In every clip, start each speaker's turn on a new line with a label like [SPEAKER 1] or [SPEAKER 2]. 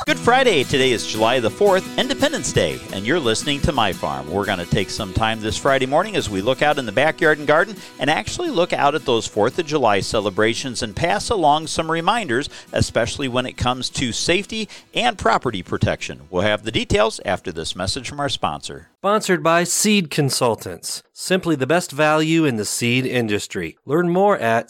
[SPEAKER 1] Good Friday. Today is July the 4th, Independence Day, and you're listening to My Farm. We're going to take some time this Friday morning as we look out in the backyard and garden and actually look out at those 4th of July celebrations and pass along some reminders, especially when it comes to safety and property protection. We'll have the details after this message from our sponsor.
[SPEAKER 2] Sponsored by Seed Consultants, simply the best value in the seed industry. Learn more at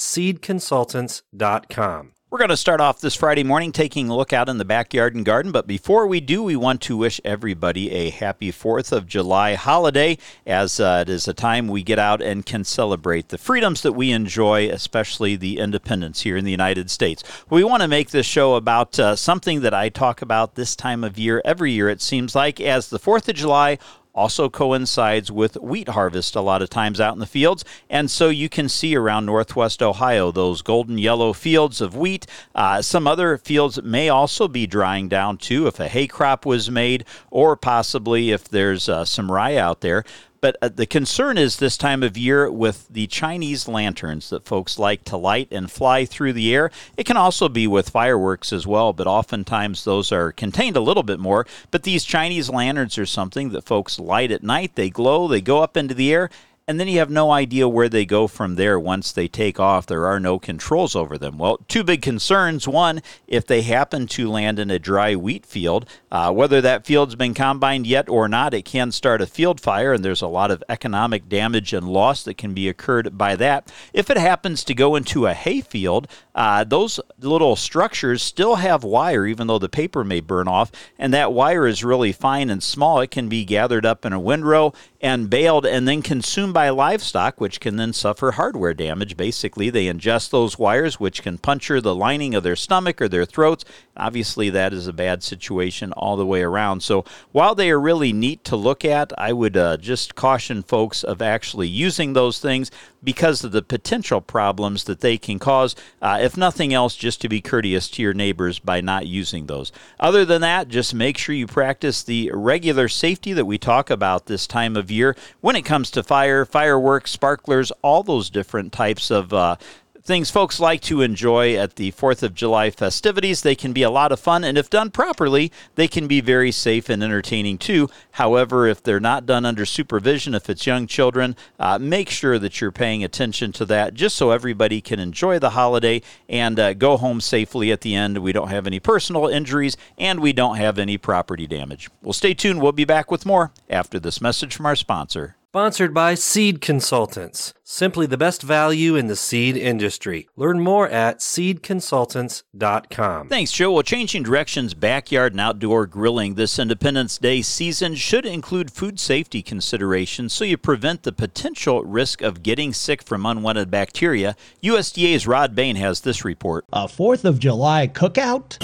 [SPEAKER 2] seedconsultants.com.
[SPEAKER 1] We're going to start off this Friday morning taking a look out in the backyard and garden, but before we do, we want to wish everybody a happy 4th of July holiday, as it is a time we get out and can celebrate the freedoms that we enjoy, especially the independence here in the United States. We want to make this show about something that I talk about this time of year, every year it seems like, as the 4th of July also coincides with wheat harvest a lot of times out in the fields, and so you can see around northwest Ohio those golden yellow fields of wheat. Some other fields may also be drying down too if a hay crop was made, or possibly if there's some rye out there. But the concern is this time of year with the Chinese lanterns that folks like to light and fly through the air. It can also be with fireworks as well, but oftentimes those are contained a little bit more. But these Chinese lanterns are something that folks light at night. They glow, they go up into the air, and then you have no idea where they go from there once they take off. There are no controls over them. Well, two big concerns. One, if they happen to land in a dry wheat field, whether that field's been combined yet or not, it can start a field fire, and there's a lot of economic damage and loss that can be occurred by that. If it happens to go into a hay field, those little structures still have wire, even though the paper may burn off, and that wire is really fine and small. It can be gathered up in a windrow and baled and then consumed by livestock, which can then suffer hardware damage. Basically, they ingest those wires, which can puncture the lining of their stomach or their throats. Obviously, that is a bad situation all the way around. So while they are really neat to look at, I would just caution folks of actually using those things because of the potential problems that they can cause. If nothing else, just to be courteous to your neighbors by not using those. Other than that, just make sure you practice the regular safety that we talk about this time of year when it comes to fire, fireworks, sparklers, all those different types of things folks like to enjoy at the 4th of July festivities. They can be a lot of fun, and if done properly, they can be very safe and entertaining too. However, if they're not done under supervision, if it's young children, make sure that you're paying attention to that just so everybody can enjoy the holiday and go home safely at the end. We don't have any personal injuries, and we don't have any property damage. Well, stay tuned. We'll be back with more after this message from our sponsor.
[SPEAKER 2] Sponsored by Seed Consultants, simply the best value in the seed industry. Learn more at seedconsultants.com.
[SPEAKER 1] Thanks, Joe. Well, changing directions, backyard and outdoor grilling this Independence Day season should include food safety considerations so you prevent the potential risk of getting sick from unwanted bacteria. USDA's Rod Bain has this report.
[SPEAKER 3] A 4th of July cookout?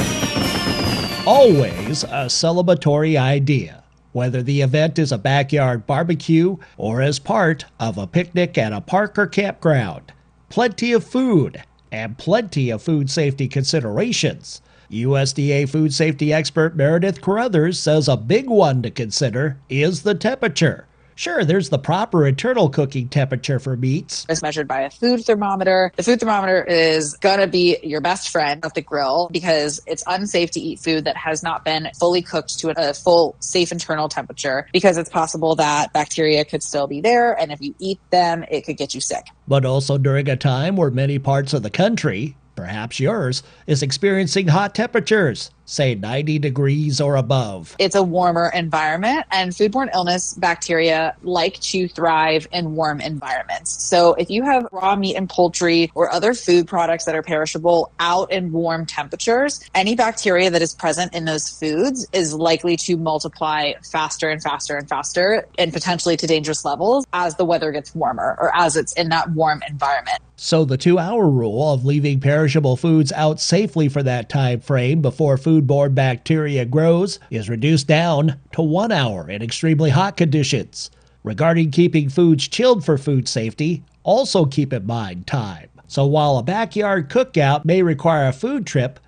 [SPEAKER 3] Always a celebratory idea. Whether the event is a backyard barbecue or as part of a picnic at a park or campground. Plenty of food and plenty of food safety considerations. USDA food safety expert Meredith Carruthers says a big one to consider is the temperature. Sure, there's the proper internal cooking temperature for meats.
[SPEAKER 4] It's measured by a food thermometer. The food thermometer is going to be your best friend at the grill because it's unsafe to eat food that has not been fully cooked to a full safe internal temperature because it's possible that bacteria could still be there, and if you eat them, it could get you sick.
[SPEAKER 3] But also during a time where many parts of the country, perhaps yours, is experiencing hot temperatures, say 90 degrees or above.
[SPEAKER 4] It's a warmer environment, and foodborne illness bacteria like to thrive in warm environments. So if you have raw meat and poultry or other food products that are perishable out in warm temperatures, any bacteria that is present in those foods is likely to multiply faster and faster and faster and potentially to dangerous levels as the weather gets warmer or as it's in that warm environment.
[SPEAKER 3] So the 2-hour rule of leaving perishable foods out safely for that time frame before foodborne bacteria grows is reduced down to 1 hour in extremely hot conditions. Regarding keeping foods chilled for food safety, also keep in mind time. So while a backyard cookout may require a food trip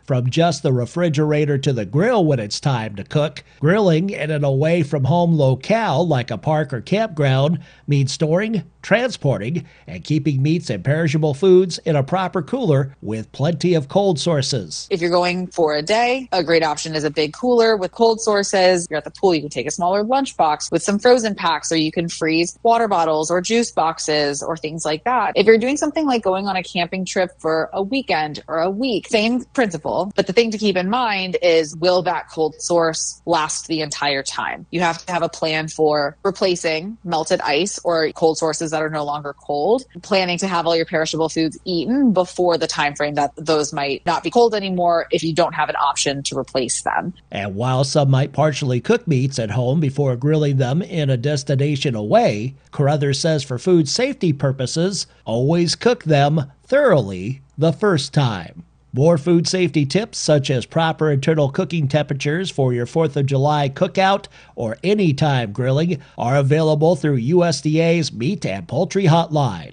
[SPEAKER 3] from just the refrigerator to the grill when it's time to cook. Grilling in an away-from-home locale like a park or campground means storing, transporting, and keeping meats and perishable foods in a proper cooler with plenty of cold sources.
[SPEAKER 4] If you're going for a day, a great option is a big cooler with cold sources. You're at the pool, you can take a smaller lunchbox with some frozen packs, or you can freeze water bottles or juice boxes or things like that. If you're doing something like going on a camping trip for a weekend or a week, same principle. But the thing to keep in mind is, will that cold source last the entire time? You have to have a plan for replacing melted ice or cold sources that are no longer cold, planning to have all your perishable foods eaten before the time frame that those might not be cold anymore if you don't have an option to replace them.
[SPEAKER 3] And while some might partially cook meats at home before grilling them in a destination away, Carruthers says for food safety purposes, always cook them thoroughly the first time. More food safety tips, such as proper internal cooking temperatures for your 4th of July cookout or anytime grilling, are available through USDA's Meat and Poultry Hotline,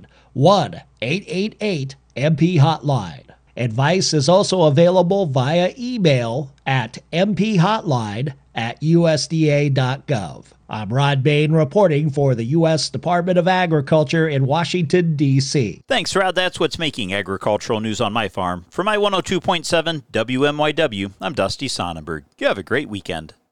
[SPEAKER 3] 1-888-MP-HOTLINE. Advice is also available via email at mphotline@usda.gov. I'm Rod Bain reporting for the U.S. Department of Agriculture in Washington, D.C.
[SPEAKER 1] Thanks, Rod. That's what's making agricultural news on my farm. For my 102.7 WMYW, I'm Dusty Sonnenberg. You have a great weekend.